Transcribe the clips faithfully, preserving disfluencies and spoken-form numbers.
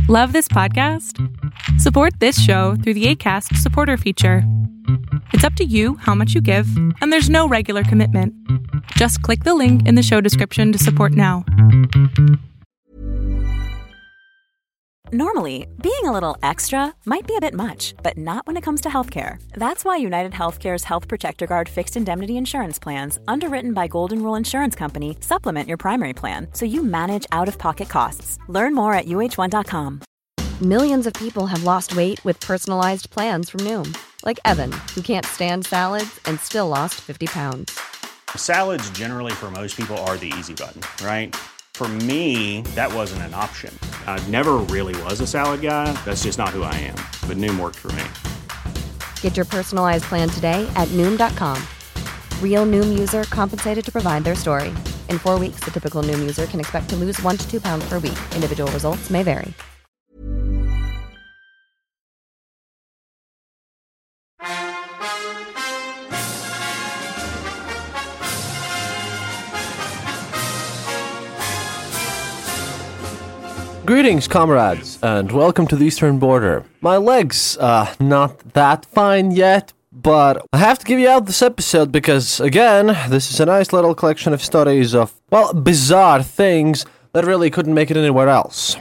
Love this podcast? Support this show through the Acast supporter feature. It's up to you how much you give, and there's no regular commitment. Just click the link in the show description to support now. Normally, being a little extra might be a bit much, but not when it comes to healthcare. That's why United Healthcare's Health Protector Guard fixed indemnity insurance plans, underwritten by Golden Rule Insurance Company, supplement your primary plan so you manage out-of-pocket costs. Learn more at U H one dot com. Millions of people have lost weight with personalized plans from Noom. Like Evan, who can't stand salads and still lost fifty pounds. Salads generally for most people are the easy button, right? For me, that wasn't an option. I never really was a salad guy. That's just not who I am. But Noom worked for me. Get your personalized plan today at Noom dot com. Real Noom user compensated to provide their story. In four weeks, the typical Noom user can expect to lose one to two pounds per week. Individual results may vary. Greetings, comrades, and welcome to the Eastern Border. My legs, uh, not that fine yet, but I have to give you out this episode because, again, this is a nice little collection of stories of, well, bizarre things that really couldn't make it anywhere else.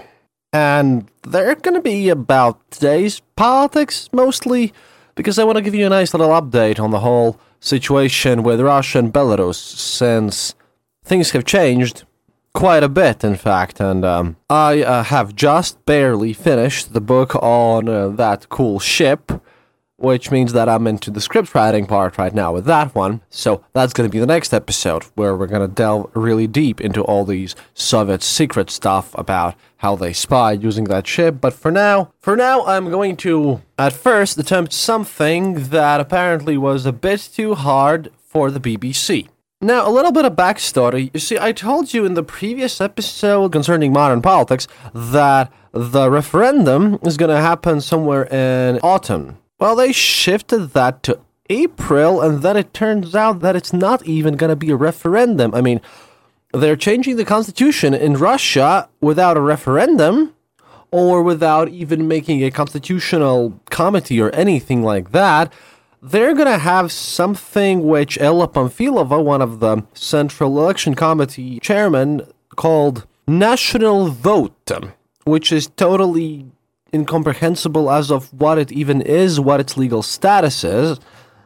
And they're gonna be about today's politics, mostly, because I want to give you a nice little update on the whole situation with Russia and Belarus, since things have changed quite a bit, in fact, and um, I uh, have just barely finished the book on uh, that cool ship, which means that I'm into the script writing part right now with that one, so that's going to be the next episode, where we're going to delve really deep into all these Soviet secret stuff about how they spied using that ship, but for now, for now, I'm going to, at first, attempt something that apparently was a bit too hard for the B B C. Now, a little bit of backstory. You see, I told you in the previous episode concerning modern politics that the referendum is going to happen somewhere in autumn. Well, they shifted that to April, and then it turns out that it's not even going to be a referendum. I mean, they're changing the constitution in Russia without a referendum, or without even making a constitutional committee or anything like that. They're going to have something which Ella Pamfilova, one of the Central Election Committee chairmen, called National Vote, which is totally incomprehensible as of what it even is, what its legal status is.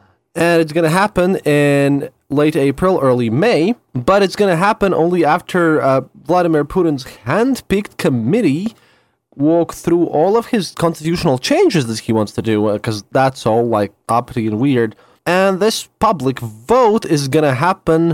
And it's going to happen in late April, early May, but it's going to happen only after uh, Vladimir Putin's hand-picked committee walk through all of his constitutional changes that he wants to do, because uh, that's all, like, uppity and weird. And this public vote is gonna happen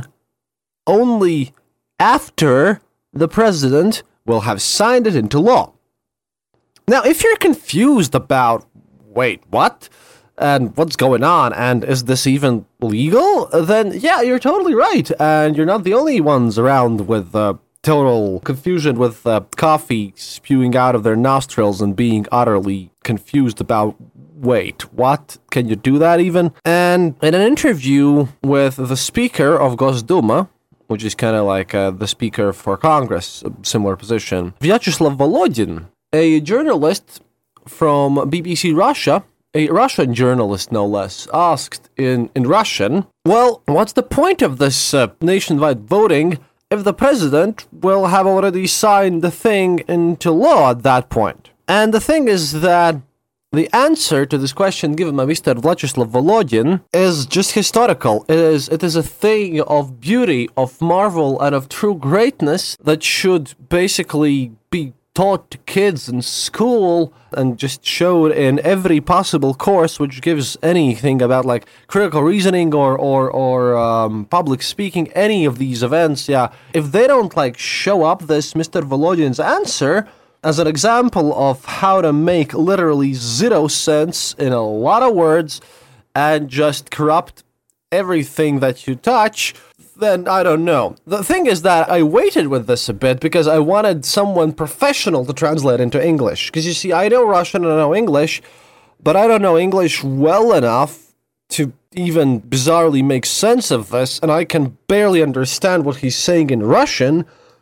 only after the president will have signed it into law. Now, if you're confused about, wait, what? And what's going on, and is this even legal? Then, yeah, you're totally right, and you're not the only ones around with, uh, total confusion with uh, coffee spewing out of their nostrils and being utterly confused about, wait, what? Can you do that even? And in an interview with the Speaker of Gosduma, which is kind of like uh, the Speaker for Congress, a similar position, Vyacheslav Volodin, a journalist from B B C Russia, a Russian journalist no less, asked in, in Russian, well, what's the point of this uh, nationwide voting if the president will have already signed the thing into law at that point? And the thing is that the answer to this question given by Mister Vyacheslav Volodin is just historical. It is, it is a thing of beauty, of marvel, and of true greatness that should basically be taught to kids in school and just showed in every possible course which gives anything about like critical reasoning or or or um, public speaking, any of these events. Yeah, if they don't like show up this Mister Volodin's answer as an example of how to make literally zero sense in a lot of words and just corrupt everything that you touch, then I don't know. The thing is that I waited with this a bit because I wanted someone professional to translate into English. Because you see, I know Russian and I know English, but I don't know English well enough to even bizarrely make sense of this, and I can barely understand what he's saying in Russian.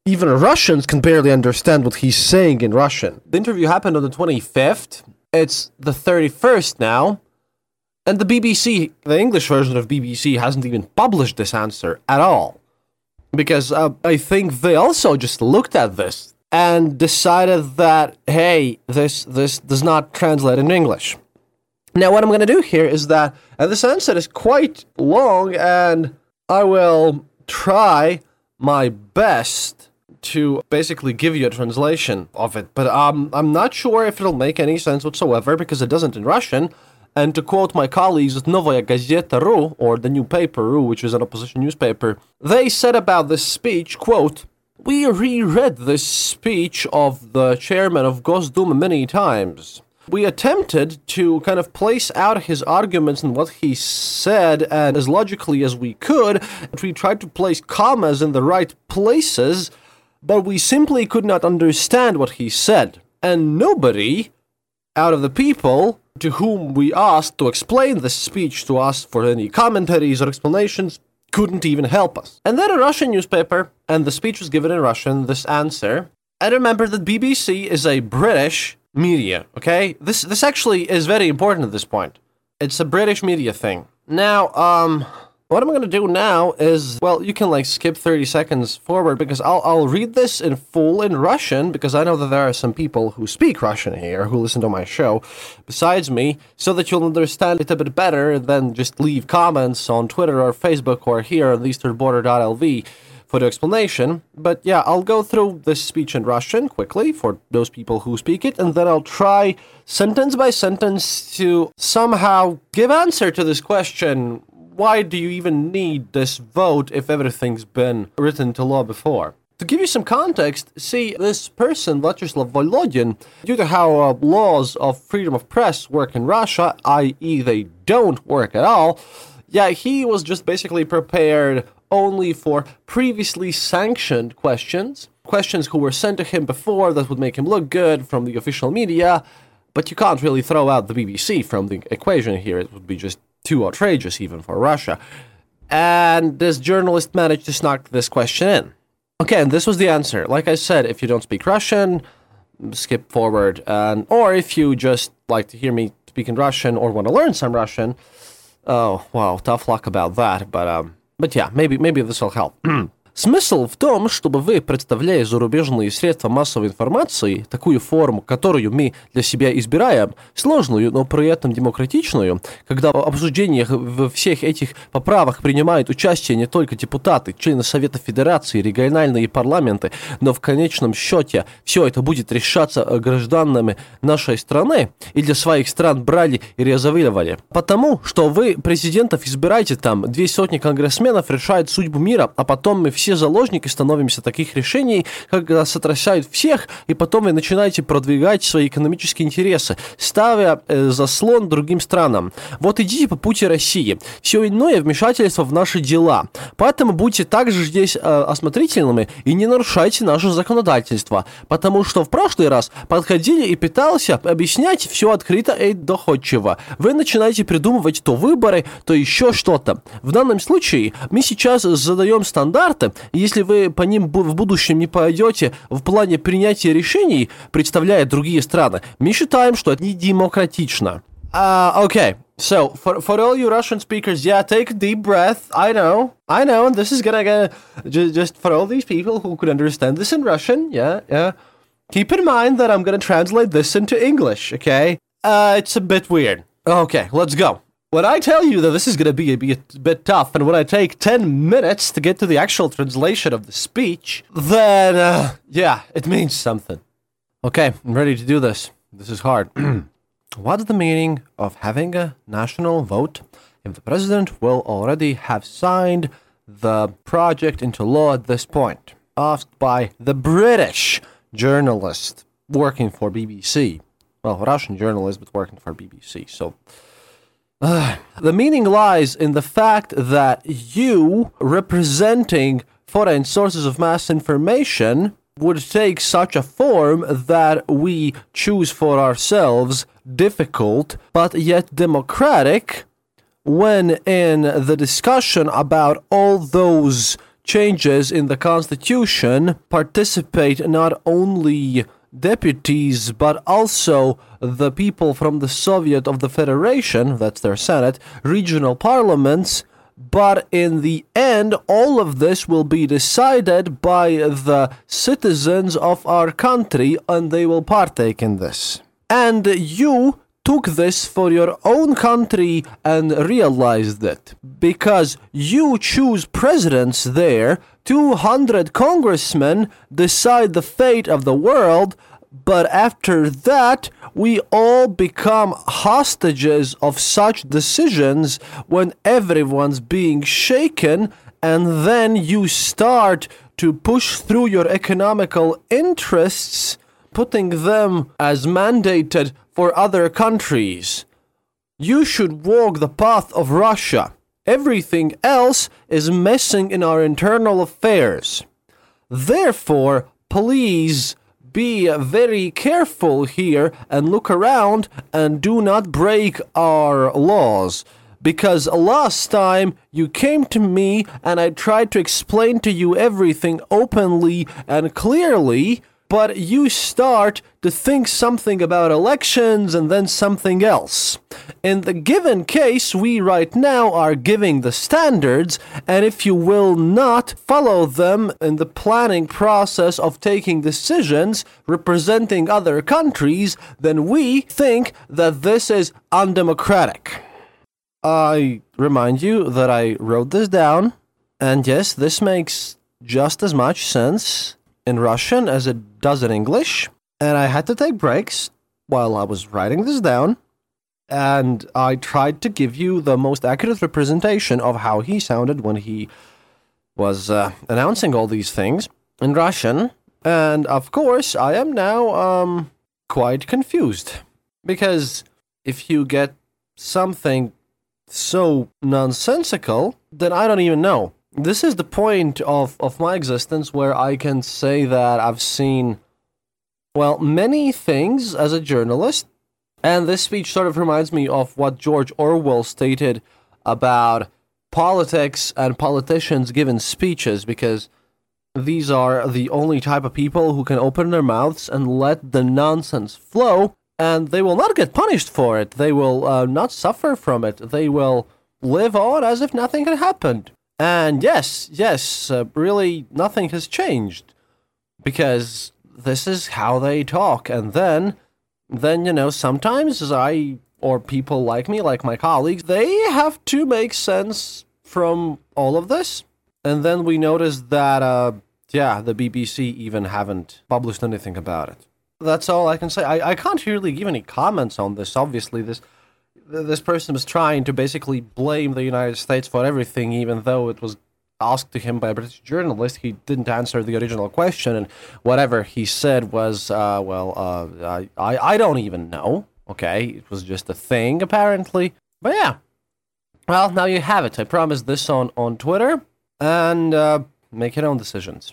Even Russians can barely understand what he's saying in Russian. The interview happened on the twenty-fifth. It's the thirty-first now. And the B B C, the English version of B B C, hasn't even published this answer at all. Because uh, I think they also just looked at this and decided that, hey, this this does not translate in English. Now, what I'm going to do here is that, and this answer is quite long, and I will try my best to basically give you a translation of it. But um, I'm not sure if it'll make any sense whatsoever, because it doesn't in Russian. And to quote my colleagues at Novaya Gazeta dot ru, or the New Paper dot ru, which is an opposition newspaper, they said about this speech, quote, "We reread this speech of the chairman of Gosduma many times. We attempted to kind of place out his arguments and what he said, and as logically as we could, and we tried to place commas in the right places, but we simply could not understand what he said. And nobody out of the people to whom we asked to explain this speech to us for any commentaries or explanations couldn't even help us." And then a Russian newspaper, and the speech was given in Russian, this answer. And remember that B B C is a British media, okay? This this actually is very important at this point. It's a British media thing. Now, um, what I'm going to do now is, well, you can like skip thirty seconds forward because I'll I'll read this in full in Russian because I know that there are some people who speak Russian here who listen to my show besides me, so that you'll understand it a bit better than just leave comments on Twitter or Facebook or here on the eastern border dot l v for the explanation. But yeah, I'll go through this speech in Russian quickly for those people who speak it, and then I'll try sentence by sentence to somehow give answer to this question: why do you even need this vote if everything's been written to law before? To give you some context, see, this person, Vyacheslav Volodin, due to how uh, laws of freedom of press work in Russia, that is they don't work at all, yeah, he was just basically prepared only for previously sanctioned questions, questions who were sent to him before that would make him look good from the official media, but you can't really throw out the B B C from the equation here. It would be just too outrageous even for Russia. And this journalist managed to snuck this question in. Okay, and this was the answer. Like I said, if you don't speak Russian, skip forward. And or if you just like to hear me speak in Russian or want to learn some Russian, oh, wow, tough luck about that. But um, but yeah, maybe maybe this will help. Смысл в том, чтобы вы, представляя зарубежные средства массовой информации, такую форму, которую мы для себя избираем, сложную, но при этом демократичную, когда в обсуждениях во всех этих поправках принимают участие не только депутаты, члены Совета Федерации, региональные парламенты, но в конечном счете все это будет решаться гражданами нашей страны, и для своих стран брали и резервировали. Потому что вы президентов избираете там, две сотни конгрессменов решают судьбу мира, а потом мы все все заложники становимся таких решений, когда сотрясают всех, и потом вы начинаете продвигать свои экономические интересы, ставя э, заслон другим странам. Вот идите по пути России. Все иное вмешательство в наши дела. Поэтому будьте также здесь э, осмотрительными и не нарушайте наше законодательство. Потому что в прошлый раз подходили и пытался объяснять все открыто и доходчиво. Вы начинаете придумывать то выборы, то еще что-то. В данном случае мы сейчас задаем стандарты. Если вы по ним в будущем не пойдете в плане принятия решений, представляя другие страны, мы считаем, что это не демократично. Uh, okay, so for for all you Russian speakers, yeah, take a deep breath. I know, I know, and this is gonna get just, just for all these people who could understand this in Russian, yeah, yeah. Keep in mind that I'm gonna translate this into English, okay? Uh, it's a bit weird. Okay, let's go. When I tell you that this is going to be a, be a bit tough, and when I take ten minutes to get to the actual translation of the speech, then, uh, yeah, it means something. Okay, I'm ready to do this. This is hard. What's the meaning of having a national vote if the president will already have signed the project into law at this point? Asked by the British journalist working for B B C. Well, Russian journalist, but working for B B C, so... Uh, the meaning lies in the fact that you, representing foreign sources of mass information, would take such a form that we choose for ourselves difficult but yet democratic when in the discussion about all those changes in the constitution participate not only deputies, but also the people from the Soviet of the Federation, that's their Senate, regional parliaments, but in the end, all of this will be decided by the citizens of our country, and they will partake in this. And you took this for your own country and realized it, because you choose presidents there, two hundred congressmen decide the fate of the world, but after that, we all become hostages of such decisions when everyone's being shaken, and then you start to push through your economical interests, putting them as mandated for other countries. You should walk the path of Russia. Everything else is messing in our internal affairs. Therefore, please be very careful here and look around and do not break our laws. Because last time you came to me and I tried to explain to you everything openly and clearly, but you start to think something about elections and then something else. In the given case, we right now are giving the standards, and if you will not follow them in the planning process of taking decisions representing other countries, then we think that this is undemocratic. I remind you that I wrote this down, and yes, this makes just as much sense in Russian as it does in English, and I had to take breaks while I was writing this down, and I tried to give you the most accurate representation of how he sounded when he was uh, announcing all these things in Russian, and of course I am now um quite confused, because if you get something so nonsensical, then I don't even know. This is the point of, of my existence where I can say that I've seen, well, many things as a journalist, and this speech sort of reminds me of what George Orwell stated about politics and politicians giving speeches, because these are the only type of people who can open their mouths and let the nonsense flow, and they will not get punished for it. They will uh, not suffer from it. They will live on as if nothing had happened. And yes, yes, uh, really nothing has changed, because this is how they talk. And then, then, you know, sometimes I, or people like me, like my colleagues, they have to make sense from all of this. And then we notice that, uh, yeah, the B B C even haven't published anything about it. That's all I can say. I, I can't really give any comments on this. Obviously, this this person was trying to basically blame the United States for everything, even though it was asked to him by a British journalist. He didn't answer the original question, and whatever he said was, uh, well, uh, I, I don't even know. Okay, it was just a thing, apparently. But yeah, well, now you have it. I promised this on, on Twitter, and uh, make your own decisions.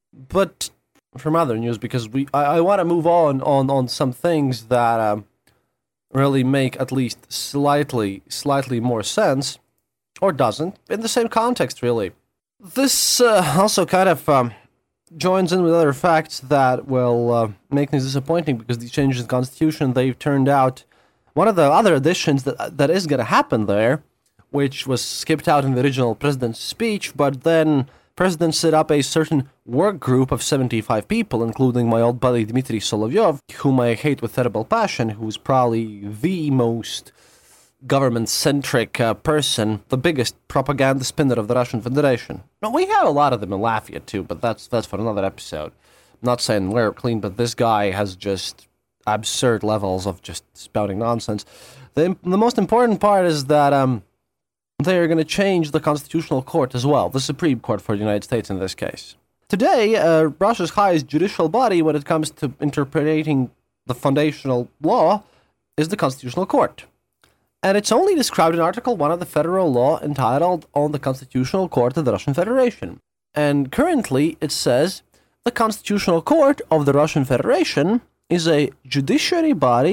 But from other news, because we I, I want to move on, on on some things that um, really make at least slightly slightly more sense, or doesn't, in the same context, really. This uh, also kind of um, joins in with other facts that will uh, make things disappointing, because these changes in the Constitution, they've turned out one of the other additions that that is going to happen there, which was skipped out in the original president's speech, but then President set up a certain work group of seventy-five people, including my old buddy Dmitry Solovyov, whom I hate with terrible passion, who's probably the most government-centric uh, person, the biggest propaganda spinner of the Russian Federation. Now, we have a lot of them in Latvia, too, but that's that's for another episode. I'm not saying we're clean, but this guy has just absurd levels of just spouting nonsense. The, the most important part is that um, they are going to change the Constitutional Court as well, the Supreme Court for the United States in this case. Today, uh, Russia's highest judicial body when it comes to interpreting the foundational law is the Constitutional Court. And it's only described in Article one of the federal law entitled On the Constitutional Court of the Russian Federation. And currently it says, the Constitutional Court of the Russian Federation is a judiciary body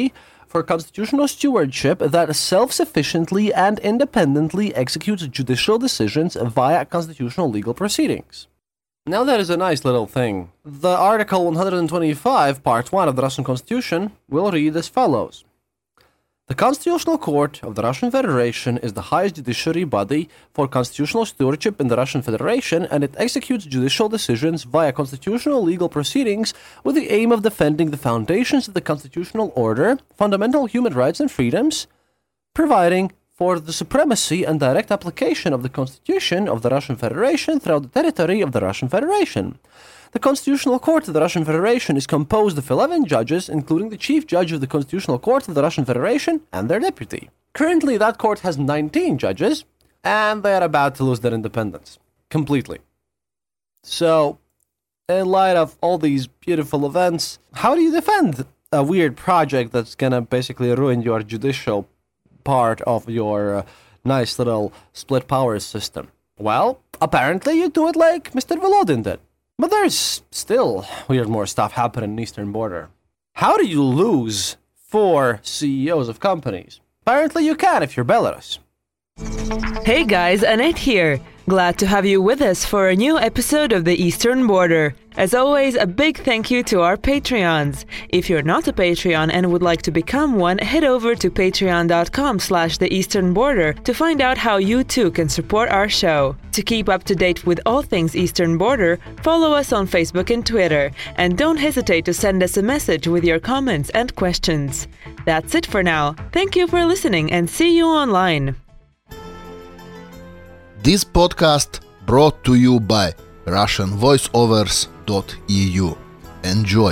for constitutional stewardship that self-sufficiently and independently executes judicial decisions via constitutional legal proceedings. Now that is a nice little thing. The Article one hundred twenty-five, Part one of the Russian Constitution will read as follows. The Constitutional Court of the Russian Federation is the highest judiciary body for constitutional stewardship in the Russian Federation, and it executes judicial decisions via constitutional legal proceedings with the aim of defending the foundations of the constitutional order, fundamental human rights and freedoms, providing for the supremacy and direct application of the Constitution of the Russian Federation throughout the territory of the Russian Federation. The Constitutional Court of the Russian Federation is composed of eleven judges, including the Chief Judge of the Constitutional Court of the Russian Federation and their deputy. Currently, that court has nineteen judges, and they are about to lose their independence. Completely. So, in light of all these beautiful events, how do you defend a weird project that's gonna basically ruin your judicial part of your uh, nice little split powers system? Well, apparently you do it like Mister Volodin did. But there's still weird more stuff happening in the Eastern Border. How do you lose four C E Os of companies? Apparently you can if you're Belarus. Hey guys, Annette here. Glad to have you with us for a new episode of The Eastern Border. As always, a big thank you to our Patreons. If you're not a Patreon and would like to become one, head over to patreon.com slash the Eastern Border to find out how you too can support our show. To keep up to date with all things Eastern Border, follow us on Facebook and Twitter. And don't hesitate to send us a message with your comments and questions. That's it for now. Thank you for listening and see you online. This podcast brought to you by Russian Voiceovers dot e u. Enjoy!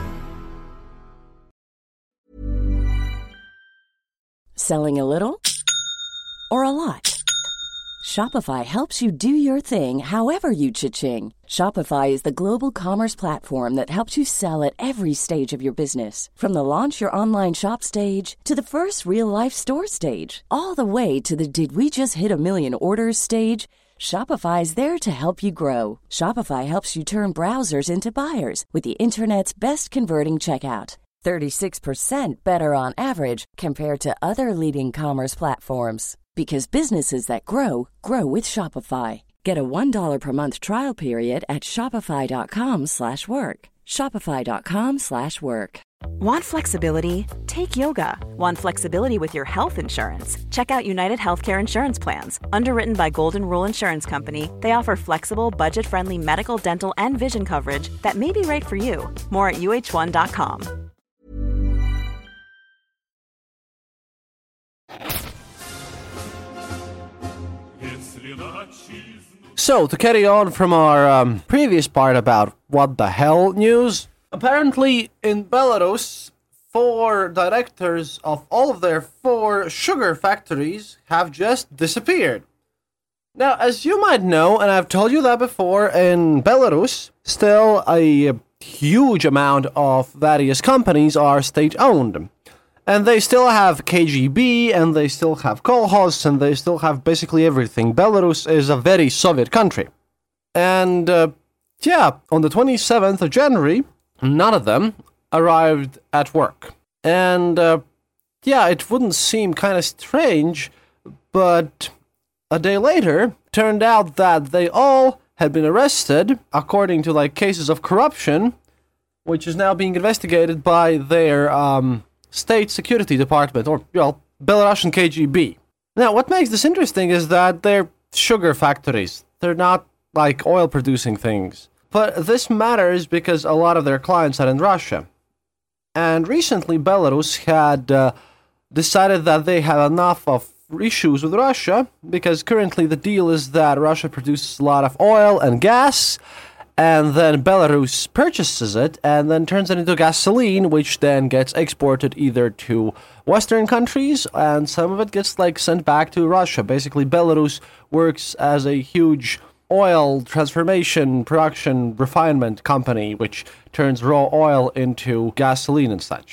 Selling a little or a lot? Shopify helps you do your thing however you cha-ching. Shopify is the global commerce platform that helps you sell at every stage of your business. From the launch your online shop stage to the first real-life store stage, all the way to the did we just hit a million orders stage. Shopify is there to help you grow. Shopify helps you turn browsers into buyers with the internet's best converting checkout. thirty-six percent better on average compared to other leading commerce platforms. Because businesses that grow, grow with Shopify. Get a one dollar per month trial period at shopify.com slash work. Shopify.com slash work. Want flexibility? Take yoga. Want flexibility with your health insurance? Check out United Healthcare Insurance Plans. Underwritten by Golden Rule Insurance Company, they offer flexible, budget-friendly medical, dental, and vision coverage that may be right for you. More at u h one dot com. So, to carry on from our um, previous part about what the hell news, apparently in Belarus, four directors of all of their four sugar factories have just disappeared. Now, as you might know, and I've told you that before, in Belarus, still a huge amount of various companies are state-owned. And they still have K G B, and they still have kolkhoz, and they still have basically everything. Belarus is a very Soviet country. And, uh, yeah, on the twenty-seventh of January, none of them arrived at work. And, uh, yeah, it wouldn't seem kind of strange, but a day later, turned out that they all had been arrested, according to, like, cases of corruption, which is now being investigated by their, um... State Security Department, or, well, Belarusian K G B. Now, what makes this interesting is that they're sugar factories. They're not, like, oil-producing things. But this matters because a lot of their clients are in Russia. And recently, Belarus had uh, decided that they had enough of issues with Russia, because currently the deal is that Russia produces a lot of oil and gas, and then Belarus purchases it and then turns it into gasoline, which then gets exported either to Western countries, and some of it gets like sent back to Russia. Basically, Belarus works as a huge oil transformation, production, refinement company, which turns raw oil into gasoline and such.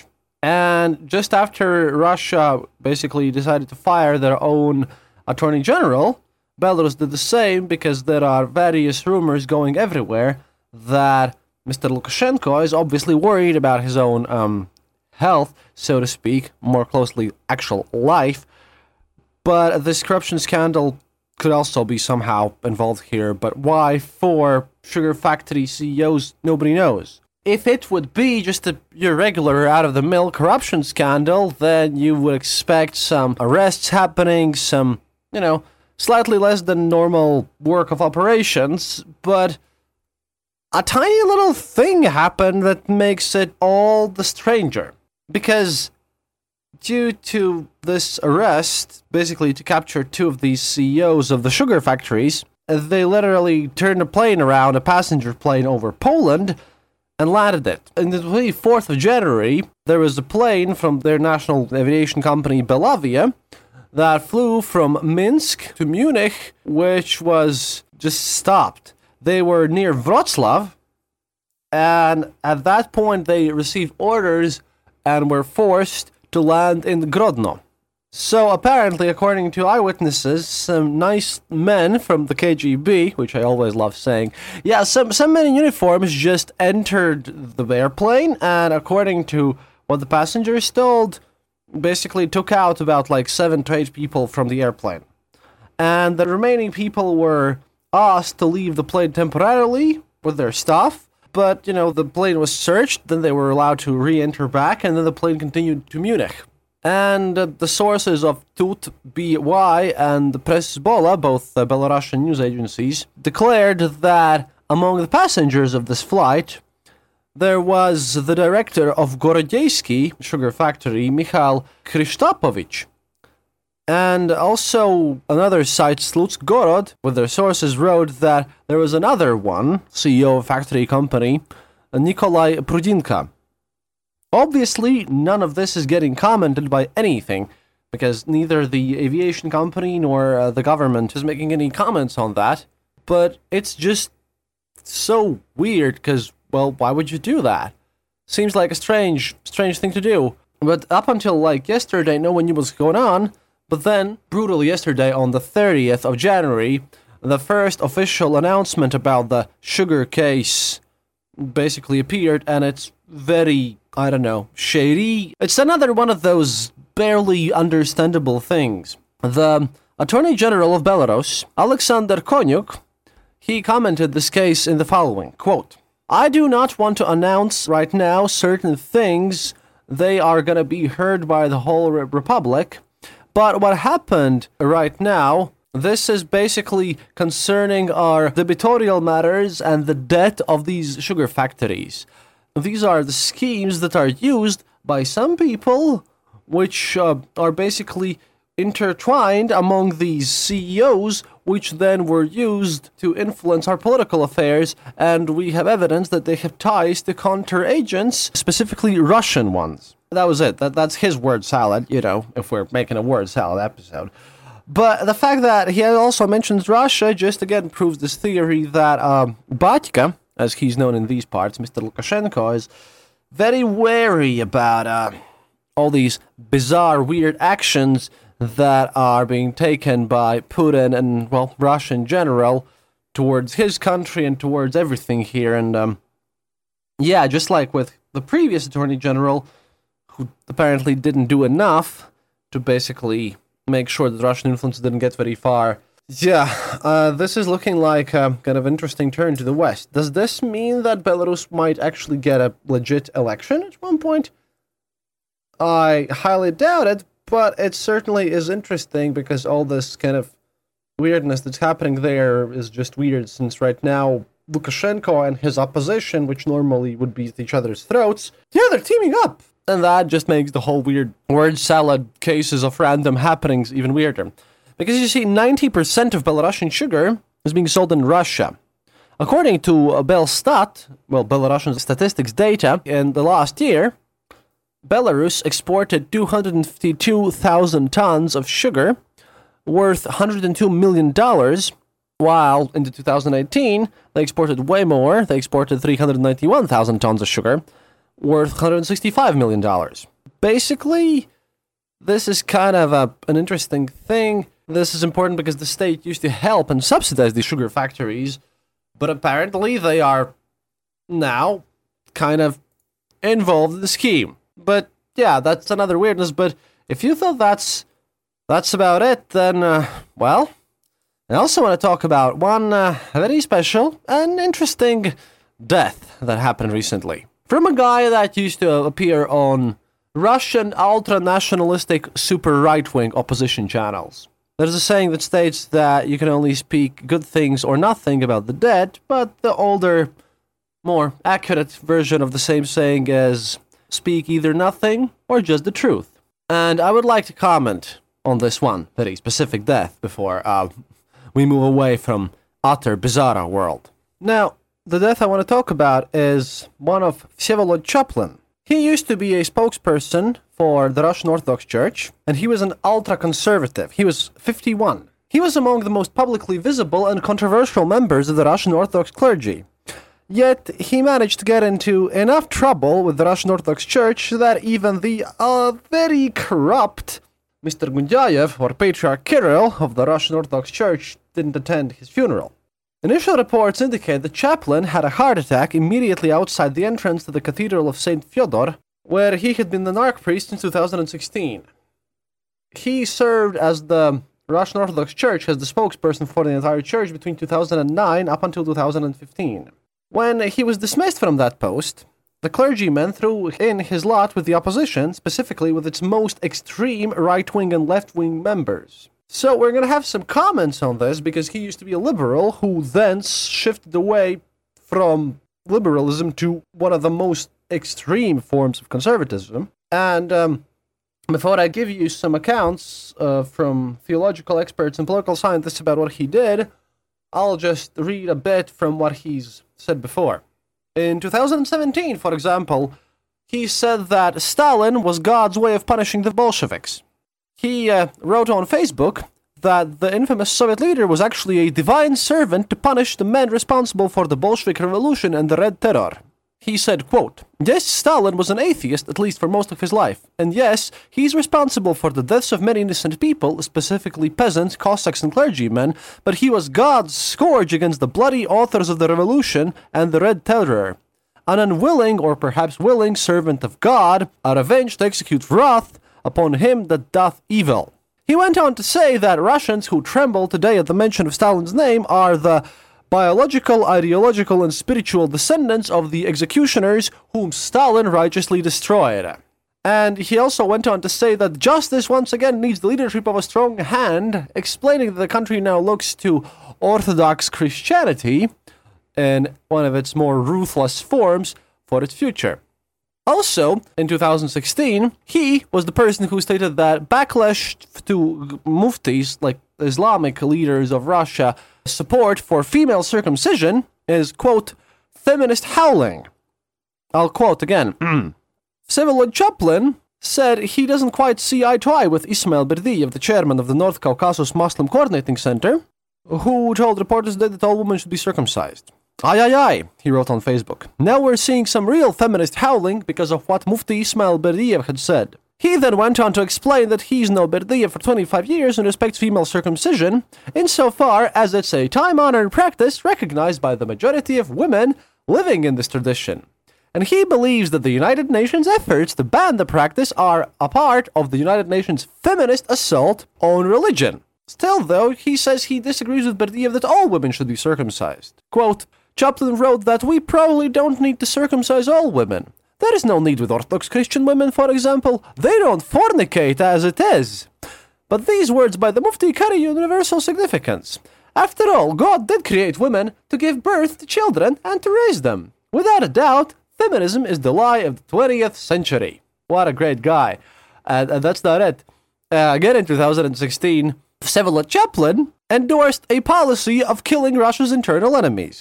And just after Russia basically decided to fire their own attorney general, Belarus did the same, because there are various rumors going everywhere that Mister Lukashenko is obviously worried about his own um, health, so to speak, more closely actual life. But this corruption scandal could also be somehow involved here, but why four sugar factory C E Os, nobody knows. If it would be just a your regular out-of-the-mill corruption scandal, then you would expect some arrests happening, some, you know, slightly less than normal work of operations, but a tiny little thing happened that makes it all the stranger. Because due to this arrest, basically to capture two of these C E Os of the sugar factories, they literally turned a plane around, a passenger plane over Poland, and landed it. On the twenty-fourth of January, there was a plane from their national aviation company, Belavia, that flew from Minsk to Munich, which was just stopped. They were near Wrocław, and at that point they received orders and were forced to land in Grodno. So apparently, according to eyewitnesses, some nice men from the K G B, which I always love saying, yeah, some, some men in uniforms just entered the airplane, and according to what the passengers told, basically took out about like seven to eight people from the airplane. And the remaining people were asked to leave the plane temporarily with their stuff, but, you know, the plane was searched, then they were allowed to re-enter back, and then the plane continued to Munich. And uh, the sources of Tut B Y and the Press Bola, both uh, Belarusian news agencies, declared that among the passengers of this flight, there was the director of Gorodziejski sugar factory, Michal Krzysztopovich. And also another site, Slutzgorod, with their sources, wrote that there was another one, C E O of factory company, Nikolai Prudinka. Obviously, none of this is getting commented by anything, because neither the aviation company nor uh, the government is making any comments on that. But it's just so weird, because, well, why would you do that? Seems like a strange, strange thing to do. But up until, like, yesterday, no one knew what's going on. But then, brutally yesterday, on the thirtieth of January, the first official announcement about the sugar case basically appeared, and it's very, I don't know, shady. It's another one of those barely understandable things. The Attorney General of Belarus, Alexander Koniuk, he commented this case in the following, quote, "I do not want to announce right now certain things. They are going to be heard by the whole re- Republic. But what happened right now, this is basically concerning our debitorial matters and the debt of these sugar factories. These are the schemes that are used by some people, which uh, are basically intertwined among these C E Os, which then were used to influence our political affairs, and we have evidence that they have ties to counter-agents, specifically Russian ones." That was it. That That's his word salad, you know, if we're making a word salad episode. But the fact that he also mentions Russia just again proves this theory that um, Batyka, as he's known in these parts, Mister Lukashenko, is very wary about uh, all these bizarre, weird actions that are being taken by Putin and, well, Russia in general towards his country and towards everything here. And, um, yeah, just like with the previous Attorney General, who apparently didn't do enough to basically make sure that Russian influence didn't get very far. Yeah, uh, this is looking like a kind of interesting turn to the West. Does this mean that Belarus might actually get a legit election at one point? I highly doubt it, but it certainly is interesting because all this kind of weirdness that's happening there is just weird, since right now Lukashenko and his opposition, which normally would be at each other's throats, yeah, they're teaming up. And that just makes the whole weird word salad cases of random happenings even weirder. Because you see, ninety percent of Belarusian sugar is being sold in Russia. According to Belstat, well, Belarusian statistics data, in the last year, Belarus exported two hundred fifty-two thousand tons of sugar, worth one hundred two million dollars, while in two thousand eighteen, they exported way more. They exported three hundred ninety-one thousand tons of sugar, worth one hundred sixty-five million dollars. Basically, this is kind of a, an interesting thing. This is important because the state used to help and subsidize these sugar factories, but apparently they are now kind of involved in the scheme. But yeah, that's another weirdness, but if you thought that's that's about it, then, uh, well, I also want to talk about one uh, very special and interesting death that happened recently. From a guy that used to appear on Russian ultra-nationalistic super right-wing opposition channels. There's a saying that states that you can only speak good things or nothing about the dead, but the older, more accurate version of the same saying is speak either nothing or just the truth. And I would like to comment on this one very specific death before uh, we move away from utter bizarre world. Now, the death I want to talk about is one of Vsevolod Chaplin. He used to be a spokesperson for the Russian Orthodox Church, and he was an ultra-conservative. He was fifty-one. He was among the most publicly visible and controversial members of the Russian Orthodox clergy. Yet, he managed to get into enough trouble with the Russian Orthodox Church that even the uh, very corrupt Mister Gundyayev, or Patriarch Kirill of the Russian Orthodox Church, didn't attend his funeral. Initial reports indicate that Chaplin had a heart attack immediately outside the entrance to the Cathedral of Saint Fyodor, where he had been the narc-priest since two thousand sixteen. He served as the Russian Orthodox Church as the spokesperson for the entire church between two thousand nine up until two thousand fifteen. When he was dismissed from that post, the clergyman threw in his lot with the opposition, specifically with its most extreme right-wing and left-wing members. So we're going to have some comments on this, because he used to be a liberal who then shifted away from liberalism to one of the most extreme forms of conservatism. And um, before I give you some accounts uh, from theological experts and political scientists about what he did, I'll just read a bit from what he's said before. In two thousand seventeen, for example, he said that Stalin was God's way of punishing the Bolsheviks. He uh, wrote on Facebook that the infamous Soviet leader was actually a divine servant to punish the men responsible for the Bolshevik Revolution and the Red Terror. He said, quote, "Yes, Stalin was an atheist, at least for most of his life. And yes, he's responsible for the deaths of many innocent people, specifically peasants, Cossacks, and clergymen, but he was God's scourge against the bloody authors of the revolution and the Red Terror. An unwilling, or perhaps willing, servant of God, are avenged to execute wrath upon him that doth evil." He went on to say that Russians who tremble today at the mention of Stalin's name are the biological, ideological, and spiritual descendants of the executioners whom Stalin righteously destroyed. And he also went on to say that justice once again needs the leadership of a strong hand, explaining that the country now looks to Orthodox Christianity in one of its more ruthless forms for its future. Also, in two thousand sixteen, he was the person who stated that backlash to muftis, like Islamic leaders of Russia, support for female circumcision is, quote, feminist howling. I'll quote again. Vsevolod Chaplin said he doesn't quite see eye to eye with Ismail Berdiev, the chairman of the North Caucasus Muslim Coordinating Center, who told reporters that all women should be circumcised. Aye, aye, aye, he wrote on Facebook. Now we're seeing some real feminist howling because of what Mufti Ismail Berdiev had said. He then went on to explain that he's known Berdiev for twenty-five years and respects female circumcision, insofar as it's a time-honored practice recognized by the majority of women living in this tradition. And he believes that the United Nations efforts to ban the practice are a part of the United Nations feminist assault on religion. Still, though, he says he disagrees with Berdiev that all women should be circumcised. Quote, Chaplin wrote that we probably don't need to circumcise all women. There is no need with Orthodox Christian women, for example. They don't fornicate as it is. But these words by the Mufti carry universal significance. After all, God did create women to give birth to children and to raise them. Without a doubt, feminism is the lie of the twentieth century. What a great guy. And, and that's not it. Uh, again in two thousand sixteen, Vsevolod Chaplin endorsed a policy of killing Russia's internal enemies.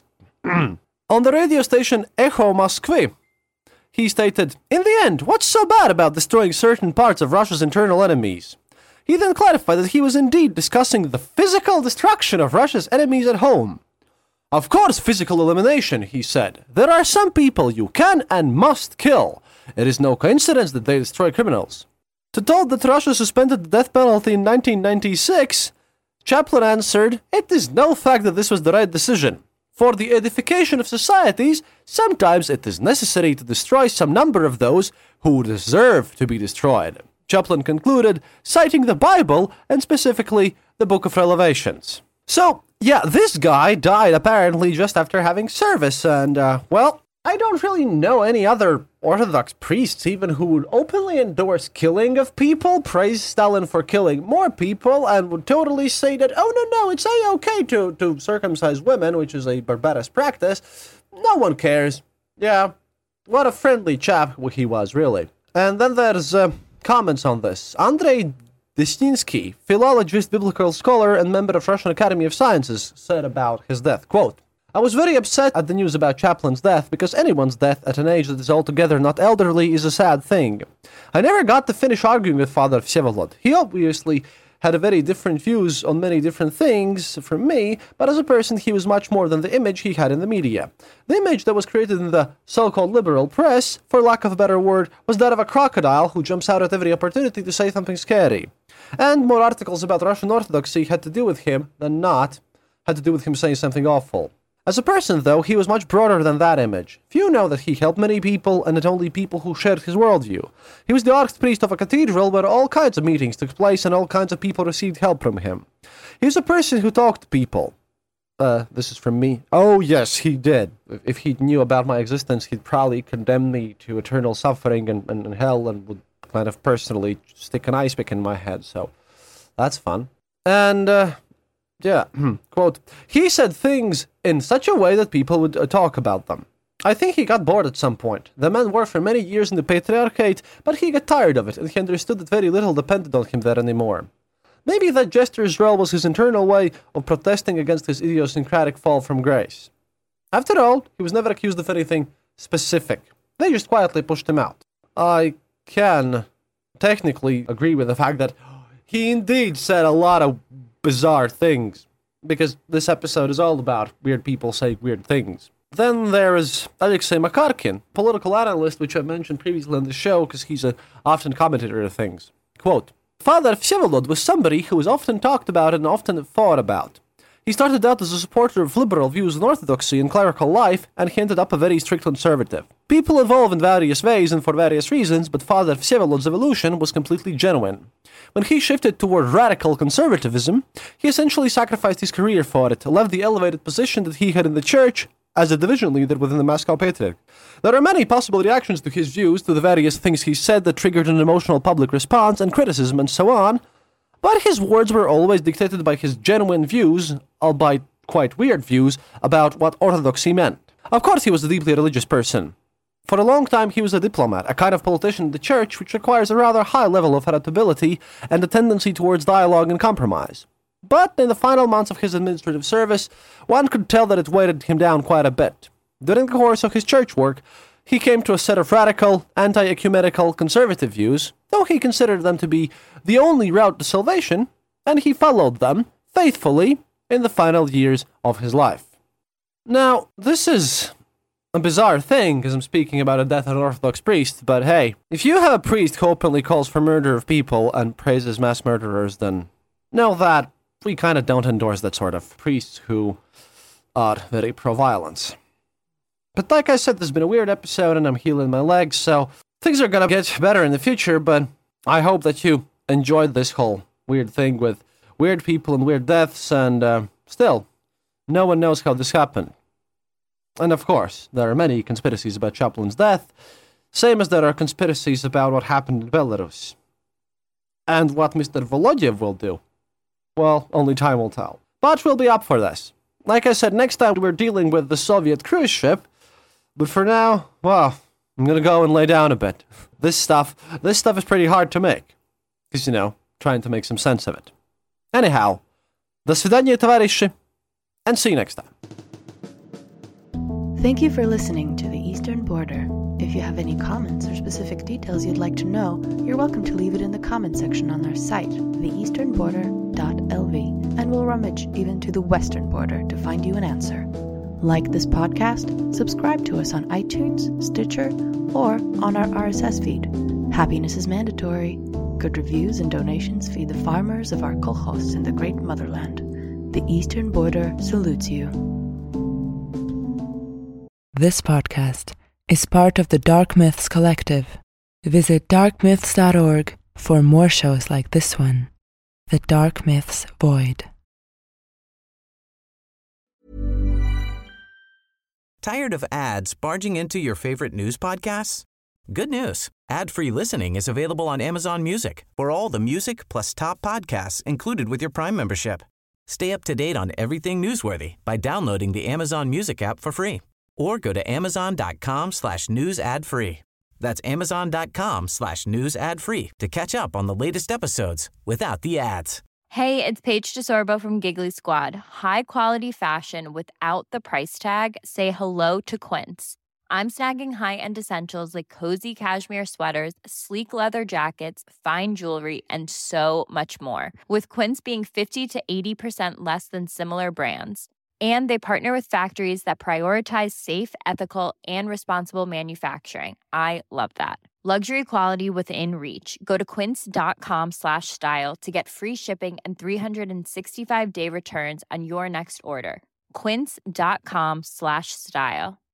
On the radio station Echo Moskvy, he stated, "In the end, what's so bad about destroying certain parts of Russia's internal enemies?" He then clarified that he was indeed discussing the physical destruction of Russia's enemies at home. "Of course, physical elimination," he said. "There are some people you can and must kill. It is no coincidence that they destroy criminals." To told that Russia suspended the death penalty in nineteen ninety-six, Chaplin answered, "It is no fact that this was the right decision. For the edification of societies, sometimes it is necessary to destroy some number of those who deserve to be destroyed, Chaplin concluded, citing the Bible and specifically the Book of Revelations. So, yeah, this guy died apparently just after having service, and, uh, well, I don't really know any other Orthodox priests even who would openly endorse killing of people, praise Stalin for killing more people, and would totally say that, oh, no, no, it's a-okay to, to circumcise women, which is a barbarous practice. No one cares. Yeah, what a friendly chap he was, really. And then there's uh, comments on this. Andrei Destinsky, philologist, biblical scholar, and member of Russian Academy of Sciences, said about his death, quote, I was very upset at the news about Chaplin's death because anyone's death at an age that is altogether not elderly is a sad thing. I never got to finish arguing with Father Vsevolod. He obviously had a very different views on many different things from me, but as a person he was much more than the image he had in the media. The image that was created in the so-called liberal press, for lack of a better word, was that of a crocodile who jumps out at every opportunity to say something scary. And more articles about Russian Orthodoxy had to do with him than not, had to do with him saying something awful. As a person, though, he was much broader than that image. Few know that he helped many people, and not only people who shared his worldview. He was the archpriest of a cathedral where all kinds of meetings took place and all kinds of people received help from him. He was a person who talked to people. Uh, this is from me. Oh, yes, he did. If he knew about my existence, he'd probably condemn me to eternal suffering and, and, and hell and would kind of personally stick an ice pick in my head, so that's fun. And, uh... Yeah, quote, he said things in such a way that people would uh, talk about them. I think he got bored at some point. The man worked for many years in the Patriarchate, but he got tired of it, and he understood that very little depended on him there anymore. Maybe that gesture's role was his internal way of protesting against his idiosyncratic fall from grace. After all, he was never accused of anything specific. They just quietly pushed him out. I can technically agree with the fact that he indeed said a lot of bizarre things, because this episode is all about weird people saying weird things. Then there is Alexei Makarkin, political analyst, which I mentioned previously on the show because he's a often commentator of things. Quote, Father Vsevolod was somebody who was often talked about and often thought about. He started out as a supporter of liberal views on orthodoxy and clerical life, and he ended up a very strict conservative. People evolve in various ways and for various reasons, but Father Vsevolod's evolution was completely genuine. When he shifted toward radical conservatism, he essentially sacrificed his career for it, left the elevated position that he had in the church as a division leader within the Moscow Patriarch. There are many possible reactions to his views, to the various things he said that triggered an emotional public response and criticism and so on, but his words were always dictated by his genuine views, albeit quite weird views, about what orthodoxy meant. Of course he was a deeply religious person. For a long time he was a diplomat, a kind of politician in the church which requires a rather high level of adaptability and a tendency towards dialogue and compromise. But in the final months of his administrative service, one could tell that it weighted him down quite a bit. During the course of his church work, he came to a set of radical, anti-ecumenical, conservative views, though he considered them to be the only route to salvation, and he followed them faithfully in the final years of his life. Now, this is a bizarre thing, because I'm speaking about a death of an Orthodox priest, but hey, if you have a priest who openly calls for murder of people and praises mass murderers, then know that we kind of don't endorse that sort of priests who are very pro-violence. But like I said, this has been a weird episode, and I'm healing my legs, so things are gonna get better in the future, but I hope that you enjoyed this whole weird thing with weird people and weird deaths, and uh, still, no one knows how this happened. And of course, there are many conspiracies about Chaplin's death, same as there are conspiracies about what happened in Belarus. And what Mister Volodyev will do, well, only time will tell. But we'll be up for this. Like I said, next time we're dealing with the Soviet cruise ship, but for now, well, I'm gonna go and lay down a bit. This stuff, this stuff is pretty hard to make. Because, you know, trying to make some sense of it. Anyhow, до свидания, товарищи, and see you next time. Thank you for listening to The Eastern Border. If you have any comments or specific details you'd like to know, you're welcome to leave it in the comment section on our site, the eastern border dot l v, and we'll rummage even to the western border to find you an answer. Like this podcast, subscribe to us on iTunes, Stitcher, or on our R S S feed. Happiness is mandatory. Good reviews and donations feed the farmers of our kolkhozs in the great motherland. The Eastern Border salutes you. This podcast is part of the Dark Myths Collective. Visit dark myths dot org for more shows like this one, The Dark Myths Void. Tired of ads barging into your favorite news podcasts? Good news. Ad-free listening is available on Amazon Music for all the music plus top podcasts included with your Prime membership. Stay up to date on everything newsworthy by downloading the Amazon Music app for free or go to amazon.com slash news ad free. That's amazon.com slash news ad free to catch up on the latest episodes without the ads. Hey, it's Paige DeSorbo from Giggly Squad. High quality fashion without the price tag. Say hello to Quince. I'm snagging high-end essentials like cozy cashmere sweaters, sleek leather jackets, fine jewelry, and so much more. With Quince being fifty to eighty percent less than similar brands. And they partner with factories that prioritize safe, ethical, and responsible manufacturing. I love that. Luxury quality within reach. Go to quince.com slash style to get free shipping and three sixty-five day returns on your next order. Quince.com slash style.